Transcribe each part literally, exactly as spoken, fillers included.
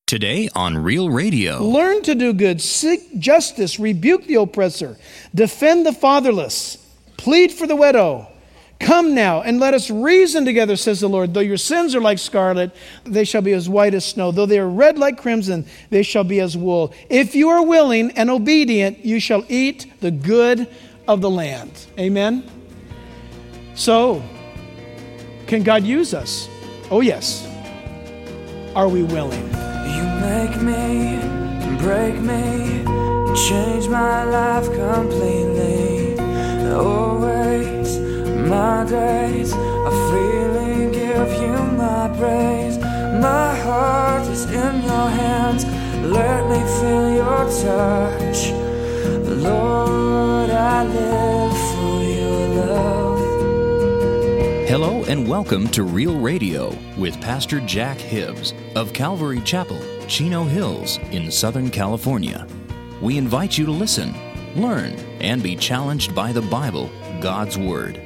Today on Real Radio. Learn to do good, seek justice, rebuke the oppressor, defend the fatherless, plead for the widow. Come now and let us reason together, says the Lord. Though your sins are like scarlet, they shall be as white as snow. Though they are red like crimson, they shall be as wool. If you are willing and obedient, you shall eat the good of the land. Amen? So, can God use us? Oh, yes. Are we willing? You make me, break me, change my life completely. Always, my days are freely give you my praise. My heart is in your hands, let me feel your touch. Lord, I live for your love. Hello and welcome to Real Radio with Pastor Jack Hibbs of Calvary Chapel, Chino Hills in Southern California. We invite you to listen, learn, and be challenged by the Bible, God's Word.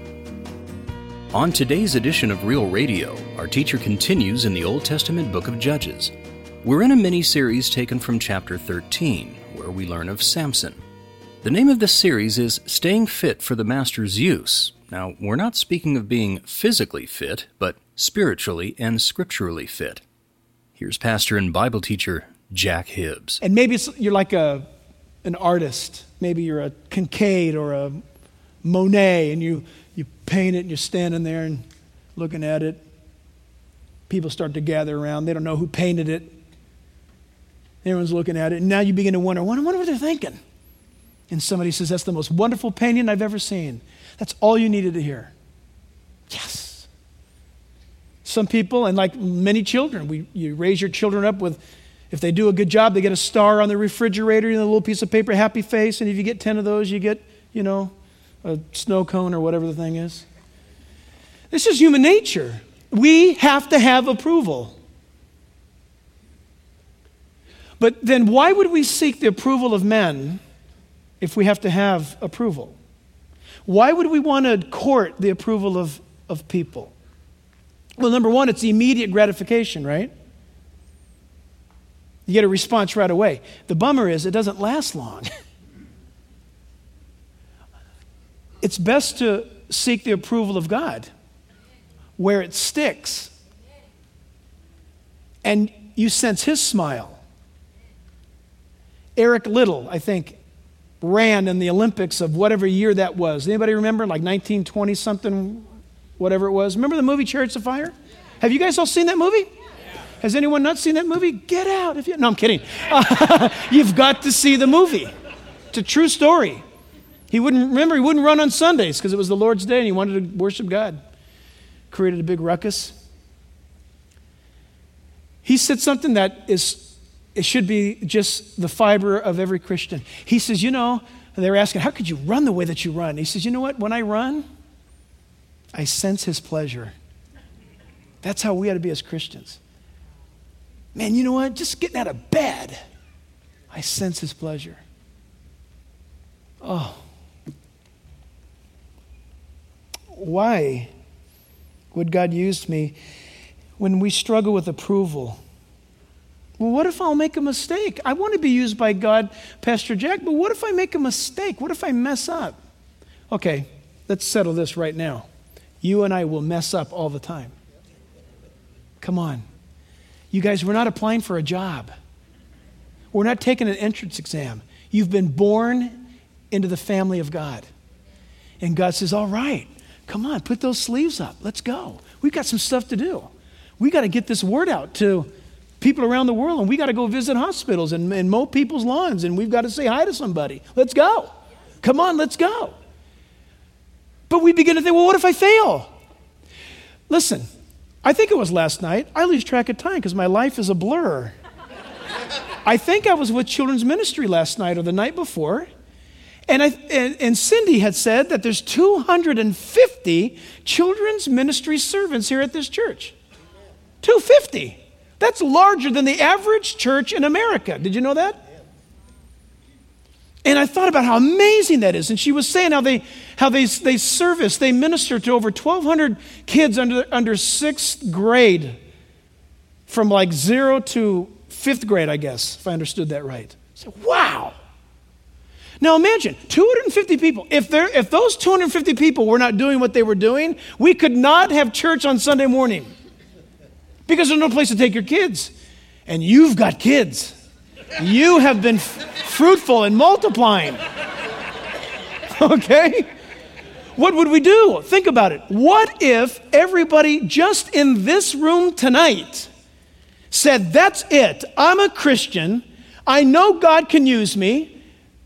On today's edition of Real Radio, our teacher continues in the Old Testament book of Judges. We're in a mini-series taken from chapter thirteen, where we learn of Samson. The name of this series is Staying Fit for the Master's Use. Now, we're not speaking of being physically fit, but spiritually and scripturally fit. Here's pastor and Bible teacher Jack Hibbs. And maybe it's, you're like a an artist. Maybe you're a Kincaid or a Monet, and you, you paint it, and you're standing there and looking at it. People start to gather around. They don't know who painted it. Everyone's looking at it, and now you begin to wonder, I wonder what they're thinking. And somebody says, that's the most wonderful painting I've ever seen. That's all you needed to hear. Yes. Some people, and like many children, we you raise your children up with, if they do a good job, they get a star on the refrigerator, and a little piece of paper, happy face, and if you get ten of those, you get, you know, a snow cone or whatever the thing is. This is human nature. We have to have approval. But then why would we seek the approval of men if we have to have approval? Why would we want to court the approval of, of people? Well, number one, it's the immediate gratification, right? You get a response right away. The bummer is it doesn't last long. It's best to seek the approval of God where it sticks. And you sense His smile. Eric Liddell, I think, ran in the Olympics of whatever year that was. Anybody remember? Like nineteen twenty something, whatever it was. Remember the movie Chariots of Fire? Have you guys all seen that movie? Yeah. Has anyone not seen that movie? Get out. If you, no, I'm kidding. Uh, you've got to see the movie. It's a true story. He wouldn't, remember, he wouldn't run on Sundays because it was the Lord's day and he wanted to worship God. Created a big ruckus. He said something that is it should be just the fiber of every Christian. He says, you know, they were asking, how could you run the way that you run? He says, you know what? When I run, I sense His pleasure. That's how we ought to be as Christians. Man, you know what? Just getting out of bed, I sense His pleasure. Oh. Why would God use me when we struggle with approval? Well, what if I'll make a mistake? I want to be used by God, Pastor Jack, but what if I make a mistake? What if I mess up? Okay, let's settle this right now. You and I will mess up all the time. Come on. You guys, we're not applying for a job. We're not taking an entrance exam. You've been born into the family of God. And God says, all right, come on, put those sleeves up. Let's go. We've got some stuff to do. We got to get this word out to people around the world, and we got to go visit hospitals and, and mow people's lawns, and we've got to say hi to somebody. Let's go. Come on, let's go. But we begin to think, well, what if I fail? Listen, I think it was last night. I lose track of time because my life is a blur. I think I was with children's ministry last night or the night before, and, I, and, and Cindy had said that there's two hundred fifty children's ministry servants here at this church. two hundred fifty. That's larger than the average church in America. Did you know that? And I thought about how amazing that is. And she was saying how they how they they service, they minister to over twelve hundred kids under under sixth grade, from like zero to fifth grade, I guess, if I understood that right. I said, wow. Now imagine, two hundred fifty people. If, there, if those two hundred fifty people were not doing what they were doing, we could not have church on Sunday morning because there's no place to take your kids. And you've got kids. You have been f- fruitful and multiplying. Okay? What would we do? Think about it. What if everybody just in this room tonight said, that's it. I'm a Christian. I know God can use me.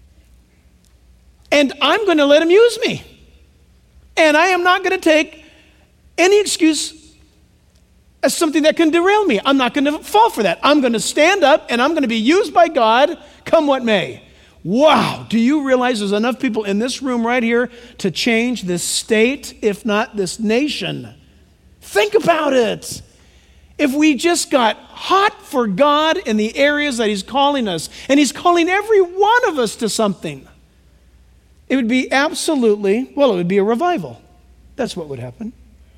And I'm going to let him use me. And I am not going to take any excuse as something that can derail me. I'm not going to fall for that. I'm going to stand up and I'm going to be used by God, come what may. Wow, do you realize there's enough people in this room right here to change this state, if not this nation? Think about it. If we just got hot for God in the areas that he's calling us, and he's calling every one of us to something, it would be absolutely, well, it would be a revival. That's what would happen.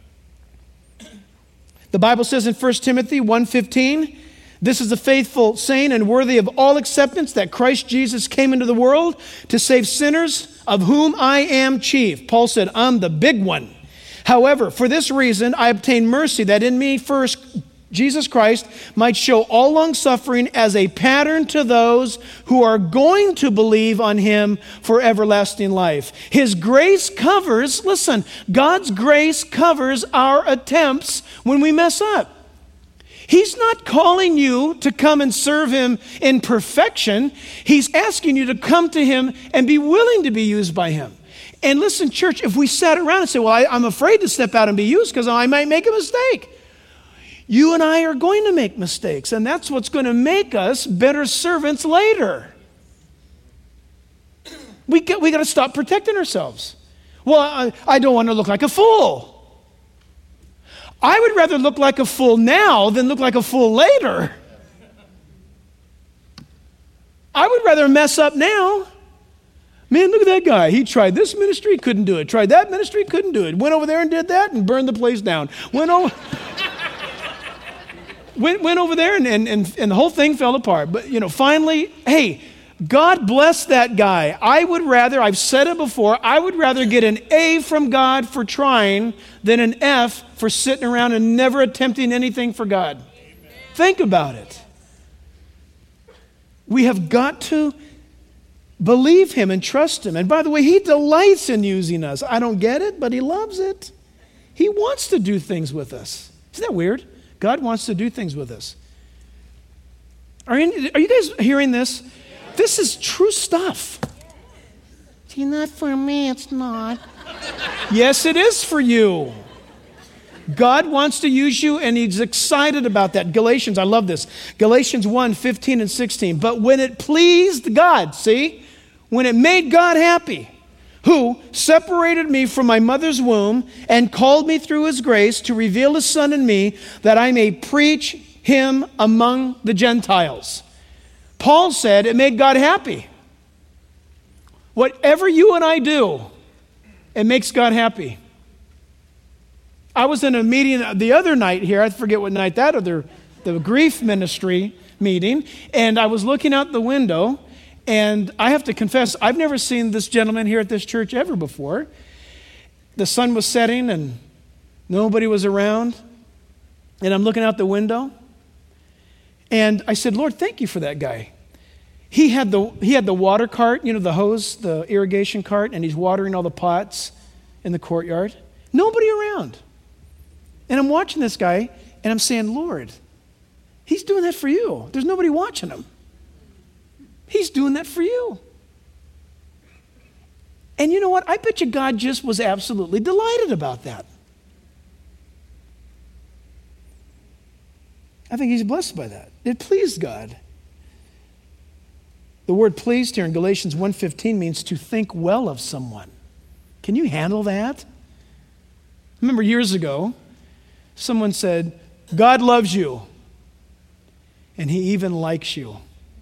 The Bible says in First Timothy one fifteen, this is a faithful saying and worthy of all acceptance that Christ Jesus came into the world to save sinners, of whom I am chief. Paul said, I'm the big one. However, for this reason, I obtained mercy that in me first Jesus Christ might show all long-suffering as a pattern to those who are going to believe on him for everlasting life. His grace covers, listen, God's grace covers our attempts when we mess up. He's not calling you to come and serve him in perfection. He's asking you to come to him and be willing to be used by him. And listen, church, if we sat around and said, well, I, I'm afraid to step out and be used because I might make a mistake. You and I are going to make mistakes, and that's what's going to make us better servants later. We got, we got to stop protecting ourselves. Well, I, I don't want to look like a fool. I would rather look like a fool now than look like a fool later. I would rather mess up now. Man, look at that guy. He tried this ministry, couldn't do it. Tried that ministry, couldn't do it. Went over there and did that and burned the place down. Went over... Went, went over there and, and, and, and the whole thing fell apart. But, you know, finally, hey, God bless that guy. I would rather, I've said it before, I would rather get an A from God for trying than an F for sitting around and never attempting anything for God. Amen. Think about it. We have got to believe him and trust him. And by the way, he delights in using us. I don't get it, but he loves it. He wants to do things with us. Isn't that weird? God wants to do things with us. Are you, are you guys hearing this? This is true stuff. See, not for me, it's not. Yes, it is for you. God wants to use you, and he's excited about that. Galatians, I love this. Galatians one, fifteen and sixteen. But when it pleased God, see? When it made God happy, who separated me from my mother's womb and called me through his grace to reveal his Son in me, that I may preach him among the Gentiles. Paul said it made God happy. Whatever you and I do, it makes God happy. I was in a meeting the other night here, I forget what night that, or the, the grief ministry meeting, and I was looking out the window. And I have to confess, I've never seen this gentleman here at this church ever before. The sun was setting and nobody was around. And I'm looking out the window. And I said, Lord, thank you for that guy. He had the he had the water cart, you know, the hose, the irrigation cart, and he's watering all the pots in the courtyard. Nobody around. And I'm watching this guy and I'm saying, Lord, he's doing that for you. There's nobody watching him. He's doing that for you. And you know what? I bet you God just was absolutely delighted about that. I think he's blessed by that. It pleased God. The word pleased here in Galatians one fifteen means to think well of someone. Can you handle that? I remember years ago, someone said, God loves you, and he even likes you.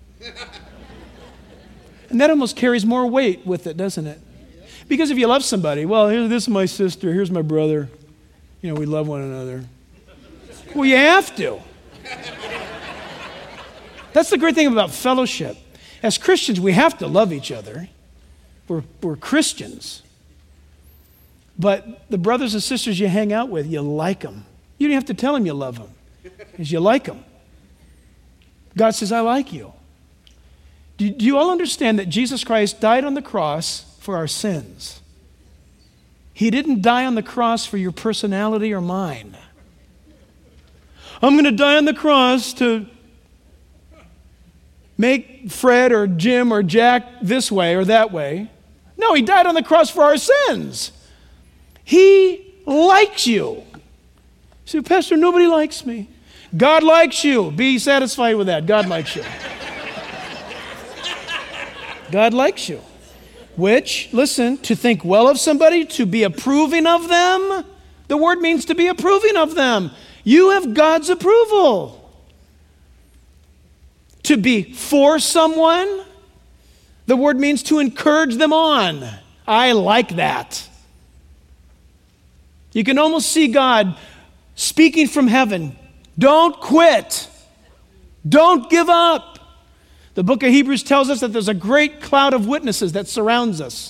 And that almost carries more weight with it, doesn't it? Because if you love somebody, well, here, this is my sister, here's my brother. You know, we love one another. Well, you have to. That's the great thing about fellowship. As Christians, we have to love each other. We're, we're Christians. But the brothers and sisters you hang out with, you like them. You don't have to tell them you love them, because you like them. God says, I like you. Do, do you all understand that Jesus Christ died on the cross for our sins? He didn't die on the cross for your personality or mine. I'm going to die on the cross to make Fred or Jim or Jack this way or that way. No, he died on the cross for our sins. He likes you. You say, Pastor, nobody likes me. God likes you. Be satisfied with that. God likes you. God likes you. Which, listen, to think well of somebody, to be approving of them, the word means to be approving of them. You have God's approval. To be for someone, the word means to encourage them on. I like that. You can almost see God speaking from heaven. Don't quit. Don't give up. The book of Hebrews tells us that there's a great cloud of witnesses that surrounds us.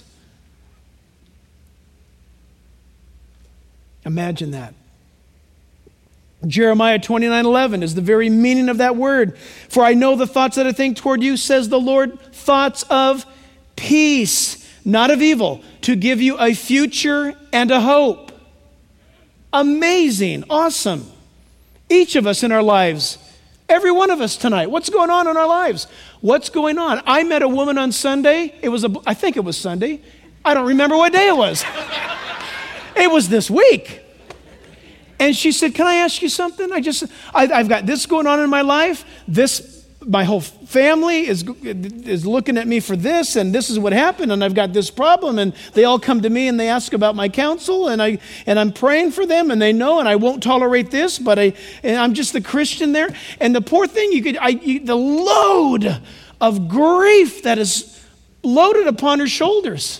Imagine that. Jeremiah twenty-nine eleven is the very meaning of that word. For I know the thoughts that I think toward you, says the Lord, thoughts of peace, not of evil, to give you a future and a hope. Amazing, awesome. Each of us in our lives, every one of us tonight, what's going on in our lives? What's going on? I met a woman on Sunday. It was, a, I think it was Sunday. I don't remember what day it was. It was this week. And she said, can I ask you something? I just, I, I've got this going on in my life. This, my whole family is, is looking at me for this, and this is what happened, and I've got this problem, and they all come to me and they ask about my counsel, and I and I'm praying for them, and they know, and I won't tolerate this, but I and I'm just the Christian there. And the poor thing, you could, I, you, the load of grief that is loaded upon her shoulders.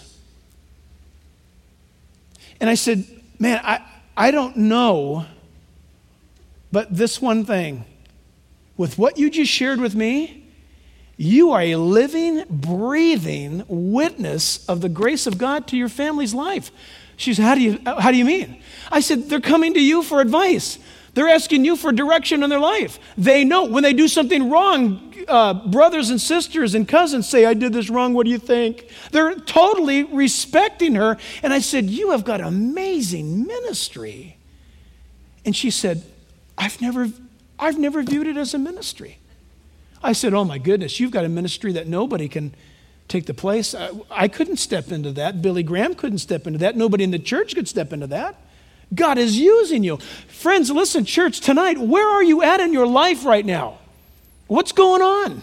And I said, man, I. I don't know, but this one thing, with what you just shared with me, you are a living, breathing witness of the grace of God to your family's life. She said, how do you, how do you mean? I said, they're coming to you for advice. They're asking you for direction in their life. They know when they do something wrong, uh, brothers and sisters and cousins say, I did this wrong, what do you think? They're totally respecting her. And I said, you have got amazing ministry. And she said, I've never, I've never viewed it as a ministry. I said, oh my goodness, you've got a ministry that nobody can take the place. I, I couldn't step into that. Billy Graham couldn't step into that. Nobody in the church could step into that. God is using you. Friends, listen, church, tonight, where are you at in your life right now? What's going on?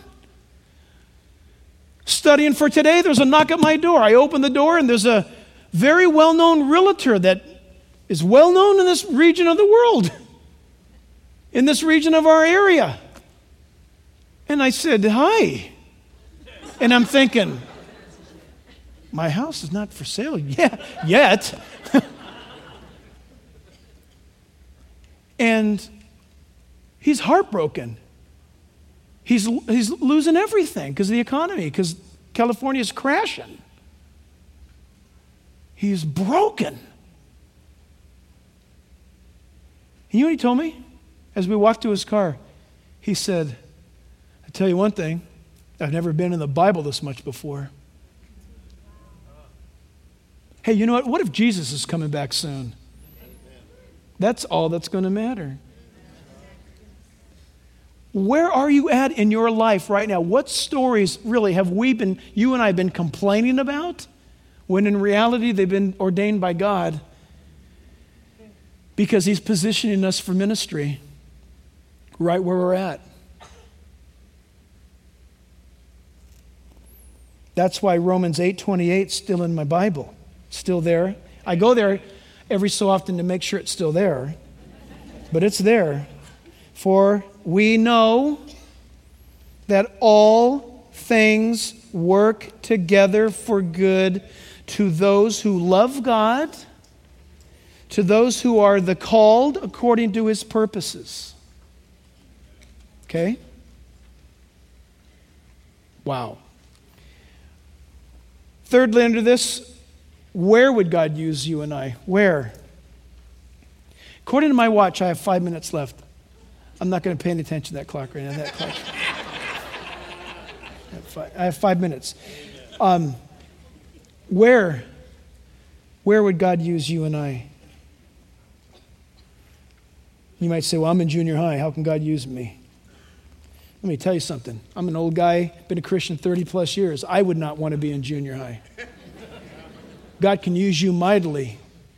Studying for today, there's a knock at my door. I open the door, and there's a very well-known realtor that is well-known in this region of the world, in this region of our area. And I said, hi. And I'm thinking, my house is not for sale yet. yet. And he's heartbroken. He's, he's losing everything because of the economy, because California is crashing. He's broken. You know what he told me? As we walked to his car, he said, I tell you one thing, I've never been in the Bible this much before. Hey, you know what? What if Jesus is coming back soon? That's all that's going to matter. Where are you at in your life right now? What stories really have we been, you and I, been complaining about, when in reality they've been ordained by God because He's positioning us for ministry right where we're at? That's why Romans eight twenty-eight is still in my Bible, still there. I go there every so often to make sure it's still there, but it's there. For we know that all things work together for good to those who love God, to those who are the called according to His purposes. Okay? Wow. Thirdly, under this, where would God use you and I? Where? According to my watch, I have five minutes left. I'm not going to pay any attention to that clock right now. That clock. I have five, I have five minutes. Um, where? Where would God use you and I? You might say, well, I'm in junior high. How can God use me? Let me tell you something. I'm an old guy, been a Christian thirty plus years. I would not want to be in junior high. God can use you mightily.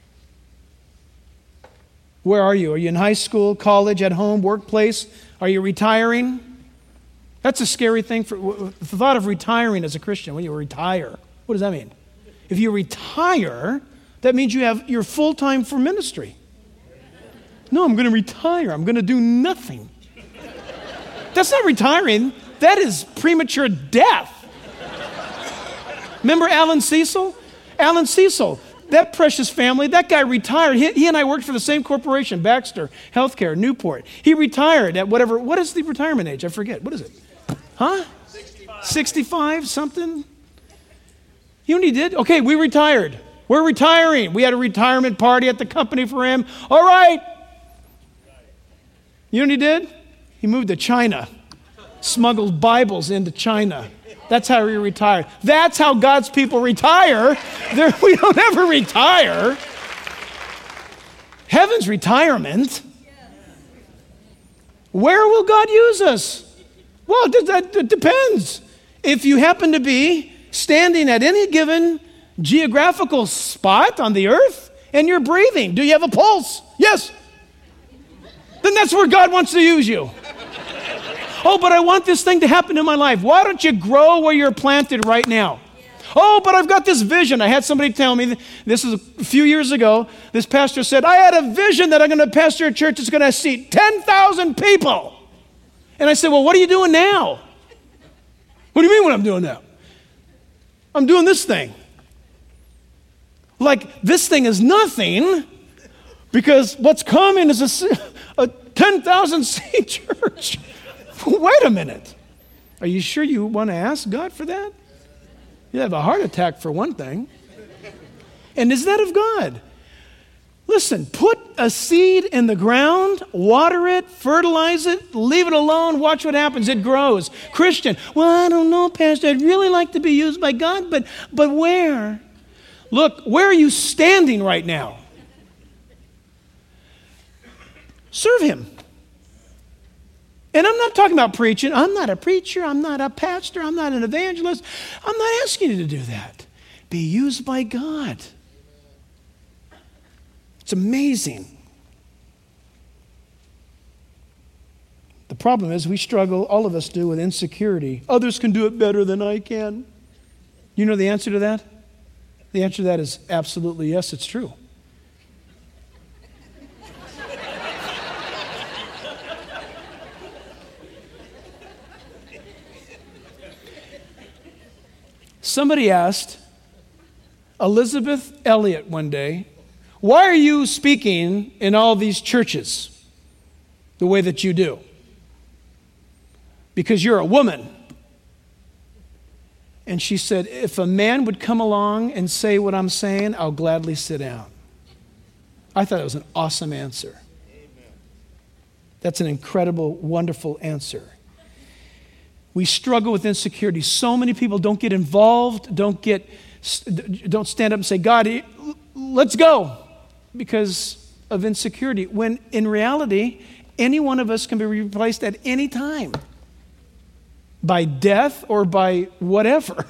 Where are you? Are you in high school, college, at home, workplace? Are you retiring? That's a scary thing. For the thought of retiring as a Christian, when you retire, what does that mean? If you retire, that means you have, you're full-time for ministry. No, I'm going to retire. I'm going to do nothing. That's not retiring. That is premature death. Remember Alan Cecil? Alan Cecil, that precious family, that guy retired. He, he and I worked for the same corporation, Baxter Healthcare, Newport. He retired at whatever, what is the retirement age? I forget. What is it? Huh? sixty-five. sixty-five, something? You know what he did? Okay, we retired. We're retiring. We had a retirement party at the company for him. All right. You know what he did? He moved to China, smuggled Bibles into China. That's how he retired. That's how God's people retire. They're, we don't ever retire. Heaven's retirement. Where will God use us? Well, it, that, it depends. If you happen to be standing at any given geographical spot on the earth and you're breathing, do you have a pulse? Yes. Then that's where God wants to use you. Oh, but I want this thing to happen in my life. Why don't you grow where you're planted right now? Oh, but I've got this vision. I had somebody tell me, this is a few years ago, this pastor said, I had a vision that I'm going to pastor a church that's going to seat ten thousand people. And I said, well, what are you doing now? What do you mean what I'm doing now? I'm doing this thing. Like, this thing is nothing because what's coming is a, a ten thousand seat church. Wait a minute. Are you sure you want to ask God for that? You have a heart attack for one thing. And is that of God? Listen, put a seed in the ground, water it, fertilize it, leave it alone, watch what happens. It grows. Christian, well, I don't know, Pastor. I'd really like to be used by God, but, but where? Look, where are you standing right now? Serve Him. And I'm not talking about preaching. I'm not a preacher. I'm not a pastor. I'm not an evangelist. I'm not asking you to do that. Be used by God. It's amazing. The problem is we struggle, all of us do, with insecurity. Others can do it better than I can. You know the answer to that? The answer to that is absolutely yes, it's true. Somebody asked Elizabeth Elliot one day, why are you speaking in all these churches the way that you do? Because you're a woman. And she said, if a man would come along and say what I'm saying, I'll gladly sit down. I thought it was an awesome answer. Amen. That's an incredible, wonderful answer. We struggle with insecurity. So many people don't get involved, don't get, don't stand up and say, God, let's go, because of insecurity. When in reality, any one of us can be replaced at any time by death or by whatever.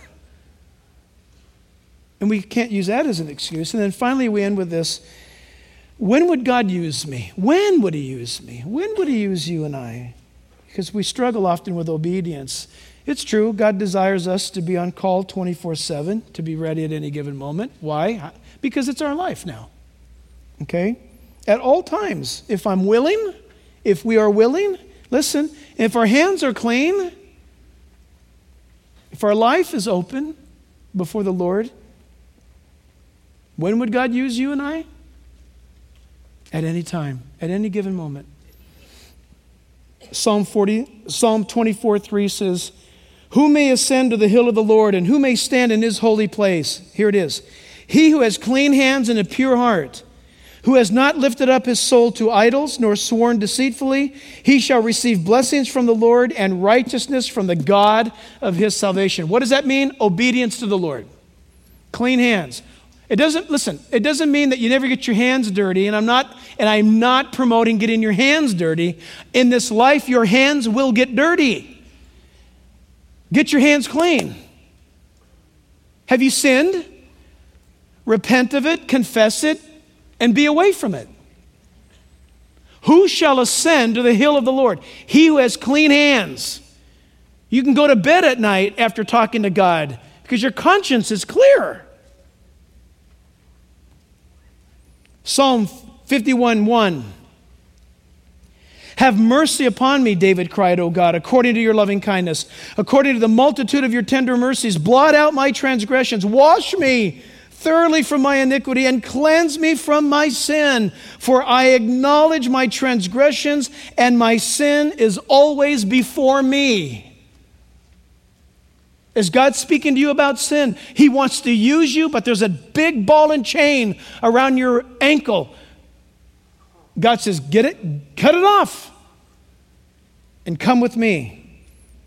And we can't use that as an excuse. And then finally we end with this. When would God use me? When would He use me? When would He use you and I? Because we struggle often with obedience. It's true, God desires us to be on call twenty-four seven, to be ready at any given moment. Why? Because it's our life now. Okay? At all times, if I'm willing, if we are willing, listen, if our hands are clean, if our life is open before the Lord, when would God use you and I? At any time, at any given moment. Psalm forty, Psalm twenty-four three says, Who may ascend to the hill of the Lord, and who may stand in his holy place? Here it is. He who has clean hands and a pure heart, who has not lifted up his soul to idols, nor sworn deceitfully, he shall receive blessings from the Lord and righteousness from the God of his salvation. What does that mean? Obedience to the Lord. Clean hands. It doesn't, listen, it doesn't mean that you never get your hands dirty, and I'm not, and I'm not promoting getting your hands dirty. In this life, your hands will get dirty. Get your hands clean. Have you sinned? Repent of it, confess it, and be away from it. Who shall ascend to the hill of the Lord? He who has clean hands. You can go to bed at night after talking to God because your conscience is clear. Psalm fifty-one one. Have mercy upon me, David cried, O God, according to your loving kindness, according to the multitude of your tender mercies. Blot out my transgressions. Wash me thoroughly from my iniquity and cleanse me from my sin. For I acknowledge my transgressions, and my sin is always before me. Is God speaking to you about sin? He wants to use you, but there's a big ball and chain around your ankle. God says, get it, cut it off, and come with me.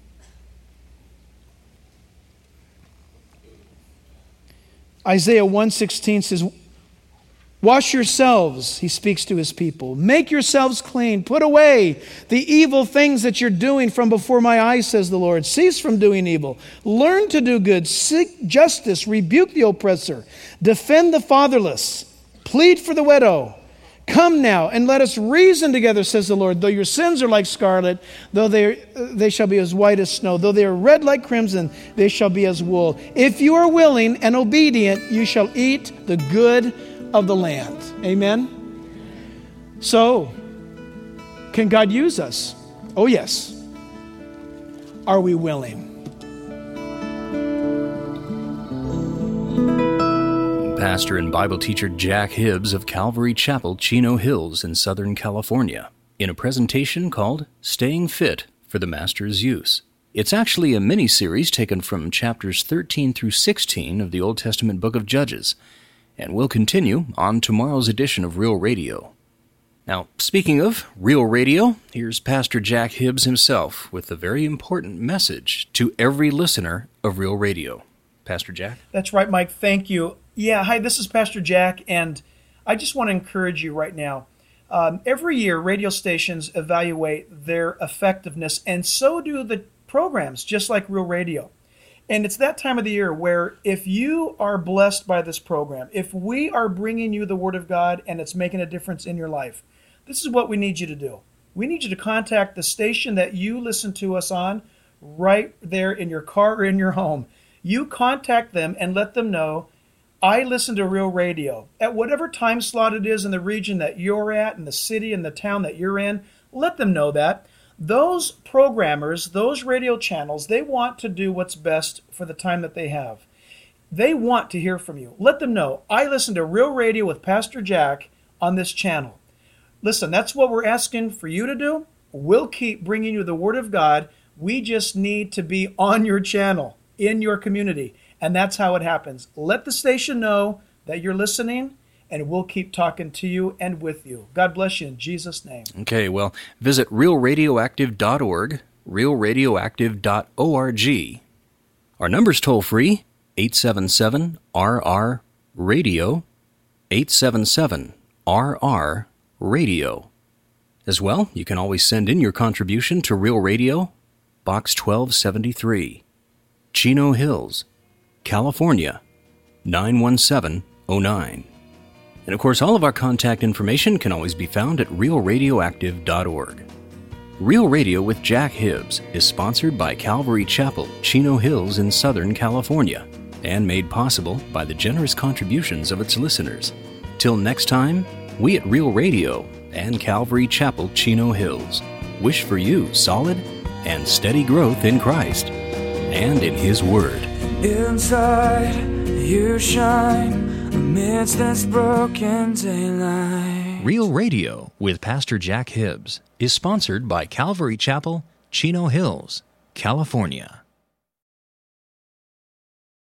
Isaiah one sixteen says, wash yourselves, he speaks to his people. Make yourselves clean. Put away the evil things that you're doing from before my eyes, says the Lord. Cease from doing evil. Learn to do good. Seek justice. Rebuke the oppressor. Defend the fatherless. Plead for the widow. Come now and let us reason together, says the Lord. Though your sins are like scarlet, though they, they shall be as white as snow. Though they are red like crimson, they shall be as wool. If you are willing and obedient, you shall eat the good of the land. Amen? So, can God use us? Oh, yes. Are we willing? Pastor and Bible teacher Jack Hibbs of Calvary Chapel, Chino Hills in Southern California, in a presentation called Staying Fit for the Master's Use. It's actually a mini-series taken from chapters thirteen through sixteen of the Old Testament book of Judges, and will continue on tomorrow's edition of Real Radio. Now, speaking of Real Radio, here's Pastor Jack Hibbs himself with a very important message to every listener of Real Radio. Pastor Jack? That's right, Mike. Thank you. Yeah, hi, this is Pastor Jack, and I just want to encourage you right now. Um, every year, radio stations evaluate their effectiveness, and so do the programs, just like Real Radio. And it's that time of the year where if you are blessed by this program, if we are bringing you the Word of God and it's making a difference in your life, this is what we need you to do. We need you to contact the station that you listen to us on right there in your car or in your home. You contact them and let them know, I listen to Real Radio. At whatever time slot it is in the region that you're at, in the city, in the town that you're in, let them know that. Those programmers, those radio channels, they want to do what's best for the time that they have. They want to hear from you. Let them know, I listen to Real Radio with Pastor Jack on this channel. Listen, that's what we're asking for you to do. We'll keep bringing you the Word of God. We just need to be on your channel, in your community. And that's how it happens. Let the station know that you're listening, and we'll keep talking to you and with you. God bless you in Jesus' name. Okay, well, visit real radioactive dot org, real radioactive dot org. Our number's toll-free, eight seven seven R R radio, eight seven seven R R radio. As well, you can always send in your contribution to Real Radio, Box twelve seventy-three, Chino Hills, California, nine one seven oh nine. And of course, all of our contact information can always be found at real radioactive dot org. Real Radio with Jack Hibbs is sponsored by Calvary Chapel, Chino Hills in Southern California, and made possible by the generous contributions of its listeners. Till next time, we at Real Radio and Calvary Chapel, Chino Hills wish for you solid and steady growth in Christ and in His Word. Inside you shine amidst this broken daylight. Real Radio with Pastor Jack Hibbs is sponsored by Calvary Chapel, Chino Hills, California.